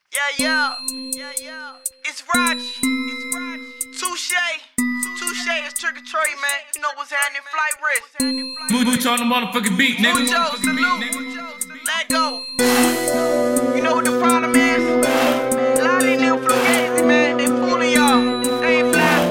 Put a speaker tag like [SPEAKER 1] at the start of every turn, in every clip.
[SPEAKER 1] Yeah. It's Raj. Touche is trick or treat, man. You know what's happening, flight risk.
[SPEAKER 2] Mucho on the motherfucking beat, nigga.
[SPEAKER 1] Mucho, salute. Let go. You know what the problem is? A lot of these niggas fugazi, man. They fooling y'all. They ain't fly.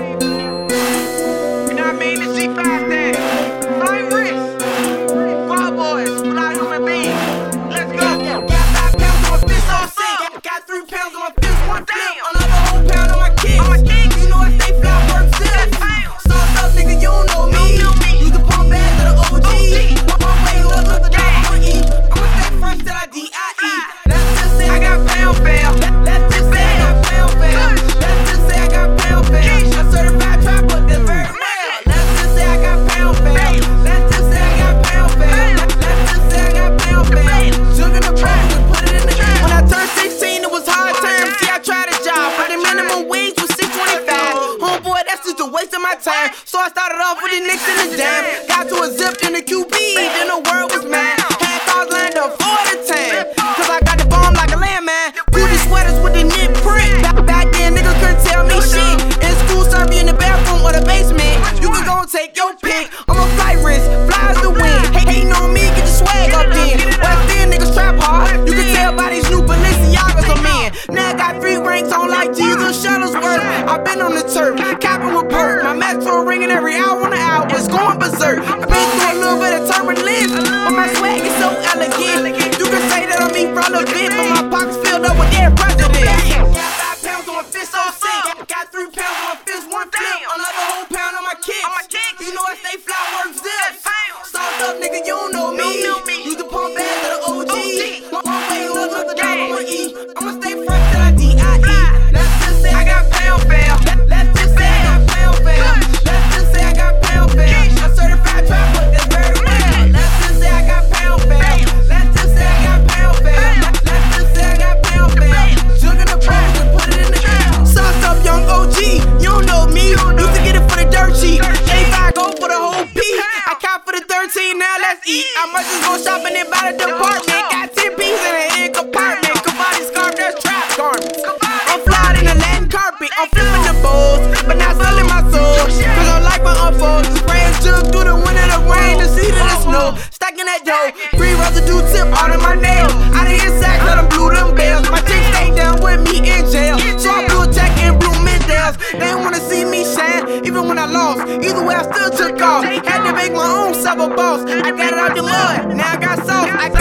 [SPEAKER 1] You know what I mean? The G5 thing. Flight risk. Squad boys. Fly human beings. Let's go.
[SPEAKER 3] Got 5 pounds on my fist on sick. Got 3 pounds on my fist, one flip. Another whole pound on my kicks. You know I stay fly, work zip. Sauce up, nigga, you don't know me. Use the pump bag to the OG. One way or another, I'ma eat. I'ma stay fresh till I D.I.E. Let's just say I got pound fam. Let's just say I got pound fam. Let's just say I got pound fam. A certified trapper, that's very real. Let's just say I got pound fam. Let's just say I got pound fam. Let's just say I got pound fam. Sugar the bag, we put it in the can. When I turned 16, it was hard times. See, I tried a job, but the minimum wage was $6.25. Homeboy, that's just a waste of my time. So I started off with the Knicks and the Jam. Got to a zip in the QB, then the world was mad. Had cars lined up for the time. Cause I got the bomb like a landman. Gucci sweaters with the knit print. Back then, niggas couldn't tell me shit. In school, serve you in the bathroom or the basement. You can go and take your pick. I'm a flight risk, fly as the wind. Hating on me, get the swag up then. West End niggas trap hard. You can tell by these new Balenciagas I'm in. Now I got 3 ranks on like Jesus Shuttlesworth. I've been on the turf, capping with perk. My metro ringing every hour on the hour. It's going berserk. I've been through a little bit of turbulence, but my swag is so elegant. You can say that I'm irrelevant, but my pockets filled up with air presidents. Got 5 pounds on my fist, so sick. Got 3 pounds on my fist, one flip. Another whole pound on my kicks. You know I stay fly, work zip. Sauce up, nigga, you don't know me. Use the pump bag to the OG. One way or another, I'ma eat. I'ma stay fresh till I D.I.E. Let's just say I got pound fam. Let's just say I got pound fam. Let's just say I got pound fam. A certified trapper, that's very real. Let's just say I got pound fam. Let's just say I got pound fam. Let's just say I got pound fam. Sugar the bag, we put it in the can. Sauce up, young OG. You don't know me. Used to get it for the dirt sheet. J5 go for the whole P. I count for the 13, now let's eat. I must just go shopping and buy the department. Got 10 pieces in a hidden compartment. Cavalli scarf, that's trap garments. I'm flying in the Latin carpet. I'm flipping the bowls, but not selling my soul. Cause I like my unfolds. Spraying jug through the wind and the rain, the seed and the snow. Stacking that dough. Free residue tip out of my nails. I done hit sacks, I done blew them bells. My chick stayed down with me in jail. So I blew a check and blew Mendels. They didn't wanna see me shine, even when I lost. Either way, I still took off. Had to make my own self a boss. I got it out the mud, now I got sauce.